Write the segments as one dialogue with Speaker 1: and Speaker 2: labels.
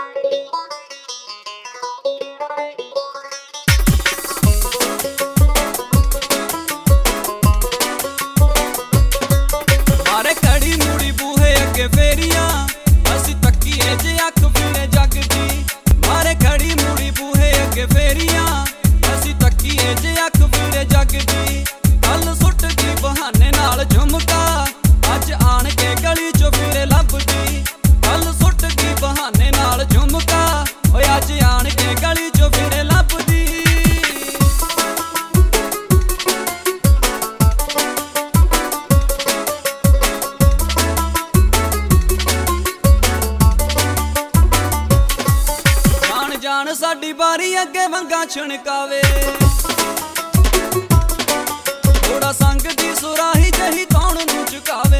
Speaker 1: ਮਾਰੇ ਘੜੀ ਮੂੜੀ ਬੂਹੇ ਅੱਗੇ ਫੇਰੀਆਂ, ਅਸੀਂ ਤੱਕੀਏ ਜੇ ਅੱਖ ਫਿਰੇ ਜੱਗ ਦੀ। ਮਾਰੇ ਘੜੀ ਮੂੜੀ ਬੂਹੇ ਅੱਗੇ ਫੇਰੀਆਂ, ਅਸੀਂ ਤੱਕੀਏ ਜੇ ਅੱਖ ਫਿਰੇ ਜੱਗ ਦੀ। ਕੱਲ ਸੁੱਟ ਗਈ ਬਹਾਨੇ ਨਾਲ ਝੁਮਕਾ, ਅੱਜ ਆਣ ਕੇ ਗਲੀ ਚੋਂ ਫਿਰੇ ਲੱਭਦੀ। ਕੱਲ ਸੁੱਟ ਗਈ ਬਹਾਨੇ ਨਾਲ ਝੁਮਕਾ, ਓਏ ਅੱਜ ਆਣ ਕੇ ਗਲੀ ਚੋਂ ਫਿਰੇ ਲੱਭਦੀ। ਜਾਣ ਸਾਡੀ ਬਾਰੀ ਅੱਗੇ ਵੰਗਾਂ ਛਣਕਾਵੇ, ਥੋੜਾ ਸੰਗ ਦੀ ਸੁਰਾਹੀ ਜਹੀ ਤੌਣ ਨੂੰ ਝੁਕਾਵੇ।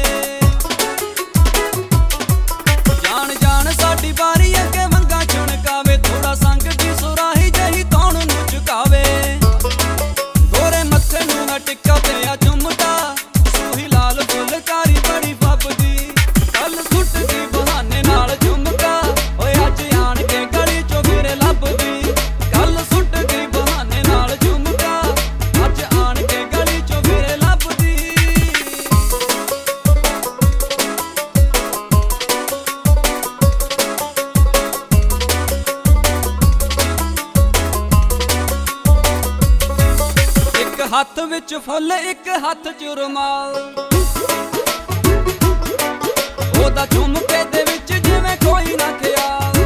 Speaker 1: ਜਾਣ ਸਾਡੀ ਬਾਰੀ ਅੱਗੇ ਵੰਗਾਂ ਛਣਕਾਵੇ, ਥੋੜਾ ਸੰਗ ਦੀ ਸੁਰਾਹੀ ਜਹੀ ਤੌਣ ਨੂੰ ਝੁਕਾਵੇ। ਗੋਰੇ ਮੱਥੇ ਨੂੰ ਨਾ ਟਿੱਕਾ ਪਿਆ ਝੁਮਕਾ, ਸੂਹੀ ਲਾਲ ਫੁਲਕਾਰੀ ਬੜੀ ਫੱਬਦੀ। ਕੱਲ ਸੁੱਟ ਗਈ ਬਹਾਨੇ ਨਾਲ ਝੁਮਕਾ, ਓਏ ਅੱਜ ਆਣ ਕੇ ਗਲੀ ਚੋਂ ਫਿਰੇ ਲੱਭਦੀ। ਕੱਲ ਸੁੱਟ ਗਈ ਬਹਾਨੇ ਨਾਲ ਝੁਮਕਾ, ਅੱਜ ਆਣ ਕੇ ਗਲੀ ਚੋਂ ਫਿਰੇ ਲੱਭਦੀ। ਇੱਕ ਹੱਥ ਵਿੱਚ ਫੁੱਲ ਇੱਕ ਹੱਥ 'ਚ ਰੁਮਾਲ, ਉਹਦਾ ਝੁਮਕੇ ਦੇ ਵਿੱਚ ਜਿਵੇਂ ਕੋਈ ਨਾ ਖਿਆਲ।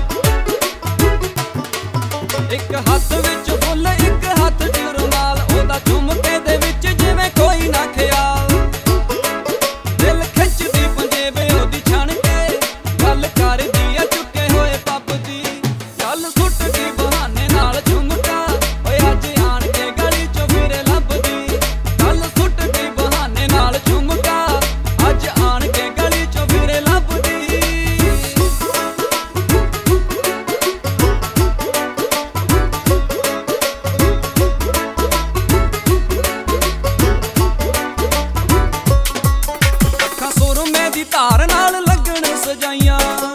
Speaker 1: ਇੱਕ ਹੱਥ ਵਿੱਚ ਫੁੱਲ ਇੱਕ ਹੱਥ 'ਚ ਰੁਮਾਲ, ਉਹਦਾ ਝੁਮਕੇ ਦੇ ਵਿੱਚ ਜਿਵੇਂ ਕੋਈ ਨਾ ਖਿਆਲ। ਦਿਲ ਖਿੱਚਦੀ ਪੰਜੇਬੇ ਉਹਦੀ ਛਣ ਕੇ, ਗੱਲ ਕਰਦੀ ਆ ਚੁੱਕੇ ਹੋਏ ਪੱਬ ਦੀ। ਕੱਲ ਸੁੱਟ ਗਈ ਬਹਾਨੇ ਨਾਲ ਝੁਮਕਾ, ਓਏ ਅੱਜ ਆਣ ਕੇ ਗਲੀ ਚੋਂ ਫਿਰੇ ਲੱਭਦੀ। ਕੱਲ ਸੁੱਟ ਗਈ ਬਹਾਨੇ ਨਾਲ ਝੁਮਕਾ, ਅੱਜ ਆਣ ਕੇ ਗਲੀ ਚੋਂ ਫਿਰੇ ਲੱਭਦੀ। ਅੱਖਾਂ ਸੁਰਮੇ ਦੀ ਧਾਰ ਨਾਲ ਲੱਗਣ ਸਜਾਈਆਂ,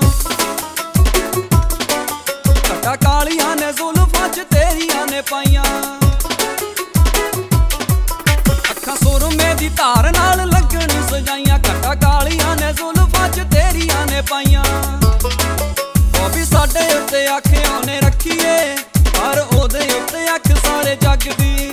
Speaker 1: ਘਟਾ ਕਾਲੀਆਂ ਨੇ ਜ਼ੁਲਫਾਂ 'ਚ ਤੇਰੀਆਂ ਨੇ ਪਾਈਆਂ। ਅੱਖਾਂ ਸੁਰਮੇ ਦੀ ਧਾਰ ਨਾਲ ਲੱਗਣ ਸਜਾਈਆਂ, ਘਟਾ ਕਾਲੀਆਂ ਨੇ ਜ਼ੁਲਫਾਂ 'ਚ ਤੇਰੀਆਂ ਨੇ ਪਾਈਆਂ। ਉਹ ਵੀ ਸਾਡੇ ਉੱਤੇ ਅੱਖ ਉਹਨੇ ਰੱਖੀਏ, ਪਰ ਉਹਦੇ ਉੱਤੇ ਅੱਖ ਸਾਰੇ ਜੱਗ ਦੀ।